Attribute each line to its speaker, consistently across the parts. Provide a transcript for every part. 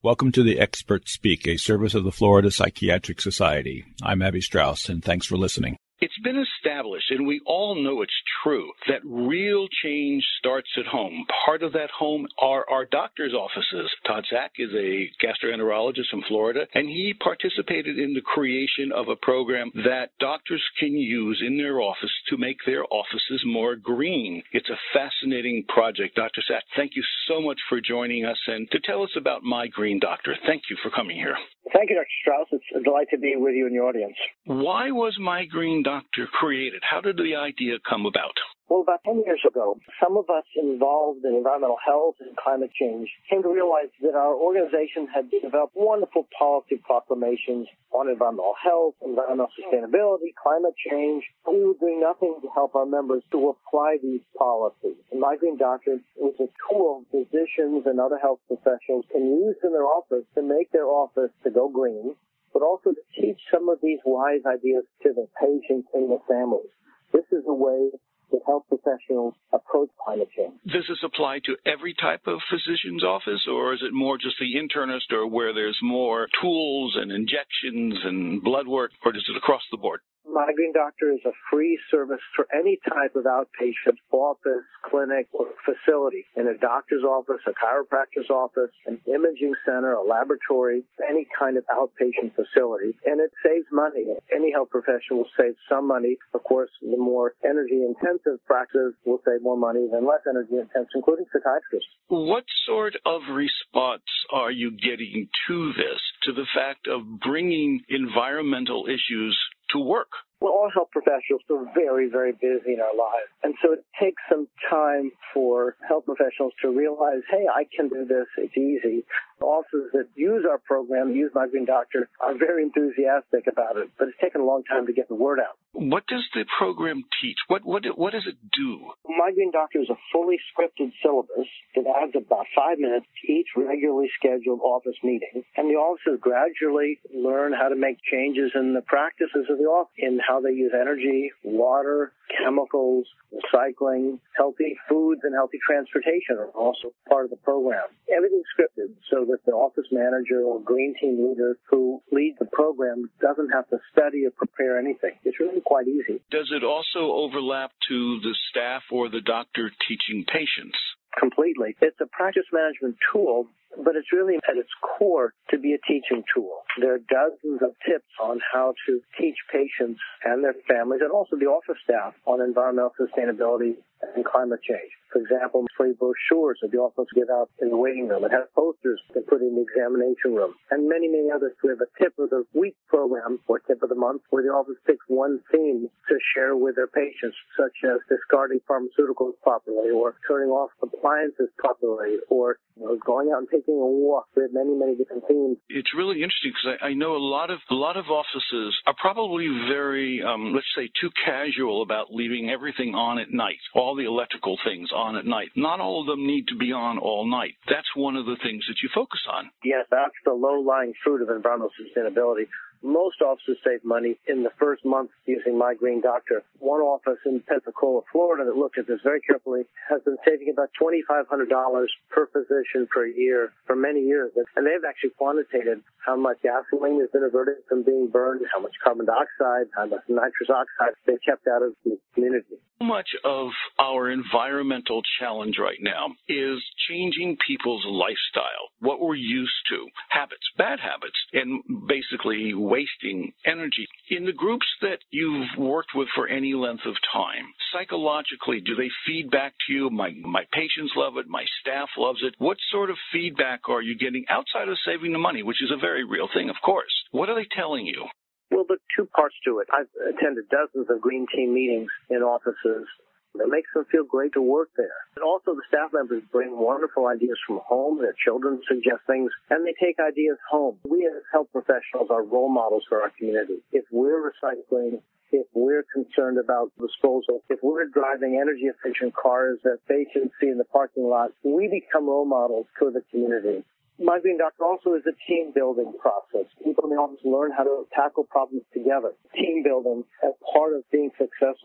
Speaker 1: Welcome to the Experts Speak, a service of the Florida Psychiatric Society. I'm Abby Strauss, and thanks for listening.
Speaker 2: It's been established, and we all know it's true, that real change starts at home. Part of that home are our doctor's offices. Todd Sack is a gastroenterologist in Florida, and he participated in the creation of a program that doctors can use in their office to make their offices more green. It's a fascinating project. Dr. Sack, thank you so much for joining us and to tell us about My Green Doctor. Thank you for coming here.
Speaker 3: Thank you, Dr. Strauss. It's a delight to be with you and your audience.
Speaker 2: Why was My Green Doctor created? How did the idea come about?
Speaker 3: Well, about 10 years ago, some of us involved in environmental health and climate change came to realize that our organization had developed wonderful policy proclamations on environmental health, environmental sustainability, climate change, but we were doing nothing to help our members to apply these policies. And My Green Doctor was a tool physicians and other health professionals can use in their office to make their office to go green, but also to teach some of these wise ideas to the patients and the families. This is a way that health professionals approach climate change.
Speaker 2: Does this apply to every type of physician's office, or is it more just the internist, or where there's more tools and injections and blood work, or is it across the board?
Speaker 3: My Green Doctor is a free service for any type of outpatient office, clinic, or facility. In a doctor's office, a chiropractor's office, an imaging center, a laboratory, any kind of outpatient facility. And it saves money. Any health professional will save some money. Of course, the more energy-intensive practice will save more money than less energy-intensive, including psychiatrists.
Speaker 2: What sort of response are you getting to this, to the fact of bringing environmental issues to work?
Speaker 3: Well, all health professionals are very, very busy in our lives. And so it takes some time for health professionals to realize, hey, I can do this. It's easy. Offices that use our program, use My Green Doctor, are very enthusiastic about it. But it's taken a long time to get the word out.
Speaker 2: What does the program teach? What does it do?
Speaker 3: My Green Doctor is a fully scripted syllabus that adds about 5 minutes to each regularly scheduled office meeting. And the offices gradually learn how to make changes in the practices of the office, in how they use energy, water, chemicals, recycling, healthy foods, and healthy transportation are also part of the program. Everything's scripted so that the office manager or green team leader who leads the program doesn't have to study or prepare anything. It's really quite easy.
Speaker 2: Does it also overlap to the staff or the doctor teaching patients?
Speaker 3: Completely. It's a practice management tool, but it's really at its core to be a teaching tool. There are dozens of tips on how to teach patients and their families and also the office staff on environmental sustainability and climate change. For example, free brochures that the office give out in the waiting room. It has posters to put in the examination room. And many, many others. We have a tip of the week program or tip of the month where the office picks one theme to share with their patients, such as discarding pharmaceuticals properly or turning off appliances properly or going out and taking a walk. We have many, many different themes.
Speaker 2: It's really interesting because I know a lot of offices are probably very, let's say, too casual about leaving everything on at night, all the electrical things on at night. Not all of them need to be on all night. That's one of the things that you focus on.
Speaker 3: Yes, that's the low-lying fruit of environmental sustainability. Most offices save money in the first month using My Green Doctor. One office in Pensacola, Florida, that looked at this very carefully has been saving about $2,500 per physician per year for many years. And they've actually quantitated how much gasoline has been averted from being burned, how much carbon dioxide, how much nitrous oxide they kept out of the community.
Speaker 2: How much of our environmental challenge right now is changing people's lifestyle, what we're used to, habits, bad habits, and basically wasting energy. In the groups that you've worked with for any length of time, psychologically, do they feed back to you? My patients love it, my staff loves it. What sort of feedback are you getting outside of saving the money, which is a very real thing, of course? What are they telling you?
Speaker 3: Well, there are two parts to it. I've attended dozens of green team meetings in offices. It makes them feel great to work there. And also the staff members bring wonderful ideas from home. Their children suggest things, and they take ideas home. We as health professionals are role models for our community. If we're recycling, if we're concerned about disposal, if we're driving energy-efficient cars that patients see in the parking lot, we become role models for the community. My Green Doctor also is a team-building process. People in the office learn how to tackle problems together. Team building as part of being successful.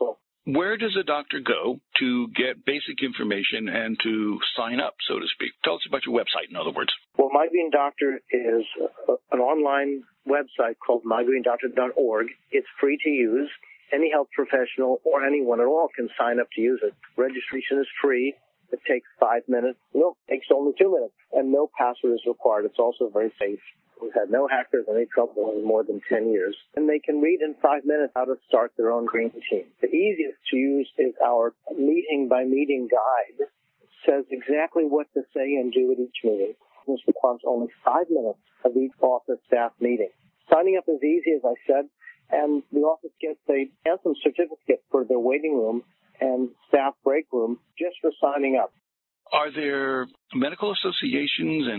Speaker 2: Where does a doctor go to get basic information and to sign up, so to speak? Tell us about your website, in other words.
Speaker 3: Well, My Green Doctor is an online website called mygreendoctor.org. It's free to use. Any health professional or anyone at all can sign up to use it. Registration is free. It takes 5 minutes. No, it takes only 2 minutes. And no password is required. It's also very safe. We've had no hackers any trouble in more than 10 years. And they can read in 5 minutes how to start their own green routine. The easiest to use is our meeting-by-meeting guide. It says exactly what to say and do at each meeting. This requires only 5 minutes of each office staff meeting. Signing up is easy, as I said, and the office gets a handsome certificate for their waiting room and staff break room just for signing up.
Speaker 2: Are there medical associations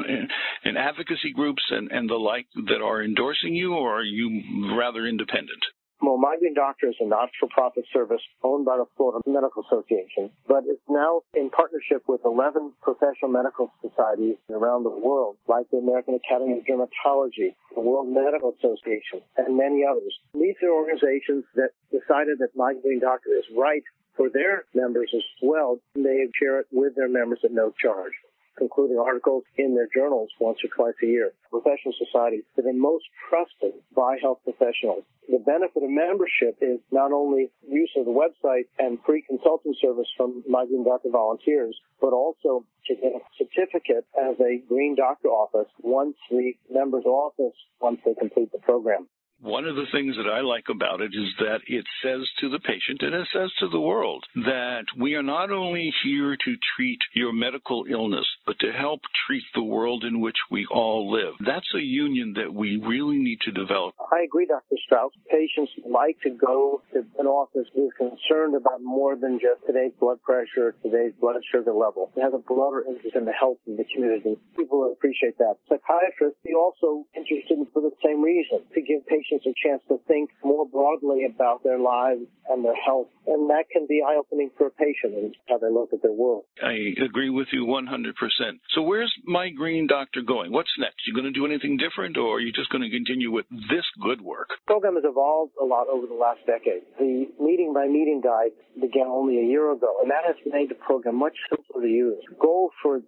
Speaker 2: and advocacy groups and the like that are endorsing you, or are you rather independent?
Speaker 3: Well, My Green Doctor is a not-for-profit service owned by the Florida Medical Association, but it's now in partnership with 11 professional medical societies around the world, like the American Academy of Dermatology, the World Medical Association, and many others. These are organizations that decided that My Green Doctor is right for their members as well. They share it with their members at no charge, including articles in their journals once or twice a year. Professional societies that are most trusted by health professionals. The benefit of membership is not only use of the website and free consulting service from My Green Doctor volunteers, but also to get a certificate as a Green Doctor office once the members' office, once they complete the program.
Speaker 2: One of the things that I like about it is that it says to the patient and it says to the world that we are not only here to treat your medical illness, but to help treat the world in which we all live. That's a union that we really need to develop.
Speaker 3: I agree, Dr. Strauss. Patients like to go to an office who's concerned about more than just today's blood pressure, today's blood sugar level. They have a broader interest in the health of the community. People appreciate that. Psychiatrists are also interested for the same reason, to give patients a chance to think more broadly about their lives and their health. And that can be eye-opening for a patient and how they look at their world.
Speaker 2: I agree with you 100%. So where's My Green Doctor going? What's next? You going to do anything different, or are you just going to continue with this good work?
Speaker 3: The program has evolved a lot over the last decade. The meeting-by-meeting guide began only a year ago, and that has made the program much simpler to use. The goal for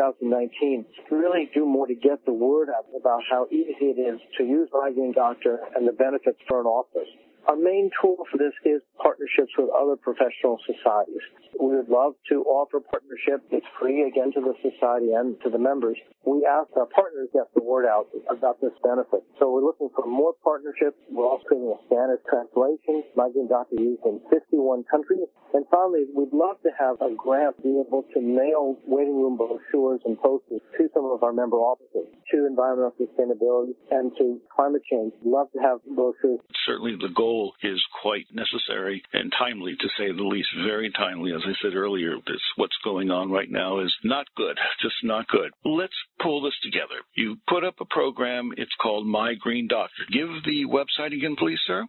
Speaker 3: 2019 is to really do more to get the word out about how easy it is to use My Green Doctor and the benefits for an office. Our main tool for this is partnerships with other professional societies. We would love to offer partnership. It's free, again, to the society and to the members. We ask our partners to get the word out about this benefit. So we're looking for more partnerships. We're also creating a standard translation. My Green Doctor used in 51 countries. And finally, we'd love to have a grant be able to mail waiting room brochures and posters to some of our member offices, to environmental sustainability and to climate change. We'd love to have brochures.
Speaker 2: Certainly the goal is quite necessary and timely, to say the least, very timely. As I said earlier, what's going on right now is not good, just not good. Let's pull this together. You put up a program. It's called My Green Doctor. Give the website again, please, sir.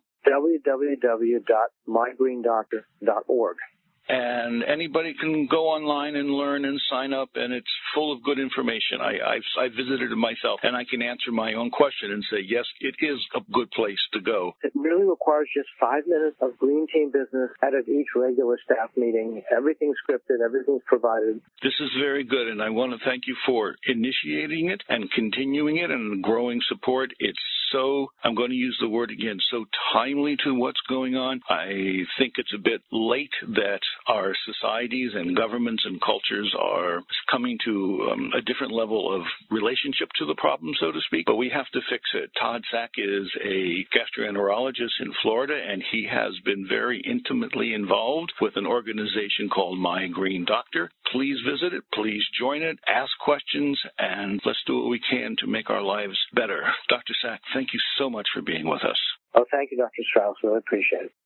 Speaker 3: www.mygreendoctor.org.
Speaker 2: And anybody can go online and learn and sign up, and it's full of good information. I visited it myself, and I can answer my own question and say, yes, it is a good place to go.
Speaker 3: It really requires just 5 minutes of green team business at each regular staff meeting. Everything's scripted, everything's provided.
Speaker 2: This is very good, and I want to thank you for initiating it and continuing it and growing support. It's so, I'm going to use the word again, so timely to what's going on. I think it's a bit late that our societies and governments and cultures are coming to a different level of relationship to the problem, so to speak, but we have to fix it. Todd Sack is a gastroenterologist in Florida, and he has been very intimately involved with an organization called My Green Doctor. Please visit it, please join it, ask questions, and let's do what we can to make our lives better. Dr. Sack, thank you so much for being with us.
Speaker 3: Oh, thank you, Dr. Strauss. Really appreciate it.